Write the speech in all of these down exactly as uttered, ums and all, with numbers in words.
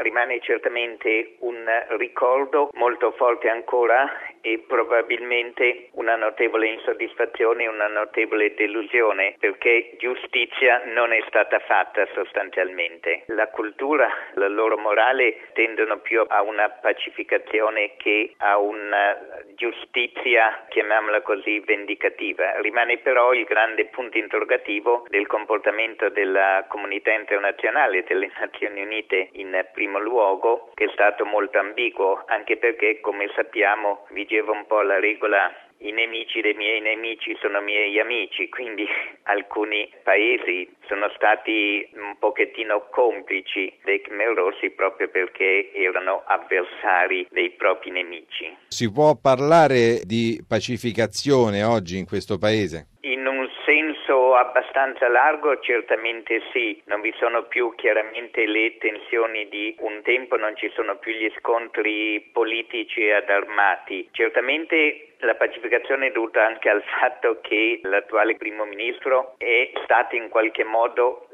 rimane certamente un ricordo molto forte ancora e probabilmente una notevole insoddisfazione e una notevole delusione, perché giustizia non è stata fatta sostanzialmente. La cultura, la loro morale tendono più a una pacificazione che a una giustizia, chiamiamola così, vendicativa. Rimane però il grande punto interrogativo del comportamento della comunità internazionale, delle Nazioni Unite in primo luogo, che è stato molto ambiguo, anche perché, come sappiamo, vigeva un po' la regola: i nemici dei miei nemici sono miei amici, quindi alcuni paesi sono stati un pochettino complici dei Khmer Rossi proprio perché erano avversari dei propri nemici. Si può parlare di pacificazione oggi in questo paese? In un senso abbastanza largo certamente sì, non vi sono più chiaramente le tensioni di un tempo, non ci sono più gli scontri politici ed armati. Certamente la pacificazione è dovuta anche al fatto che l'attuale primo ministro è stato in qualche modo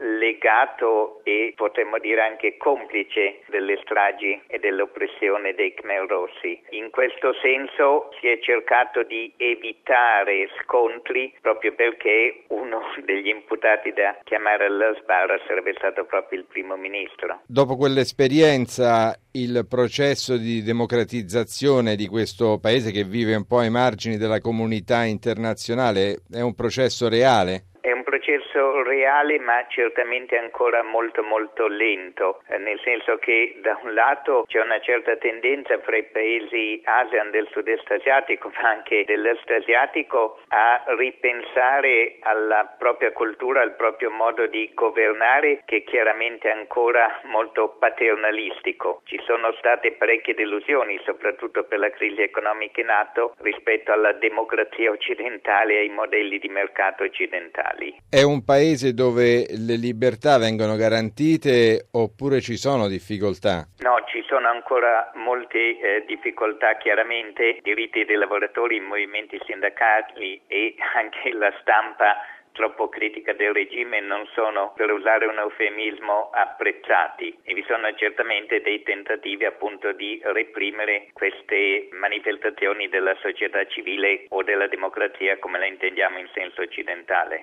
legato e potremmo dire anche complice delle stragi e dell'oppressione dei Khmer Rossi. In questo senso si è cercato di evitare scontri proprio perché uno degli imputati da chiamare all'Asbara sarebbe stato proprio il primo ministro. Dopo quell'esperienza, il processo di democratizzazione di questo paese che vive un po' ai margini della comunità internazionale è un processo reale? È un processo reale, ma certamente ancora molto molto lento, eh, nel senso che da un lato c'è una certa tendenza fra i paesi ASEAN del sud-est asiatico, ma anche dell'est asiatico, a ripensare alla propria cultura, al proprio modo di governare, che chiaramente è ancora molto paternalistico. Ci sono state parecchie delusioni, soprattutto per la crisi economica in atto, rispetto alla democrazia occidentale e ai modelli di mercato occidentali. È un paese dove le libertà vengono garantite oppure ci sono difficoltà? No, ci sono ancora molte eh, difficoltà chiaramente. I diritti dei lavoratori, i movimenti sindacali e anche la stampa troppo critica del regime non sono, per usare un eufemismo, apprezzati, e vi sono certamente dei tentativi appunto di reprimere queste manifestazioni della società civile o della democrazia come la intendiamo in senso occidentale.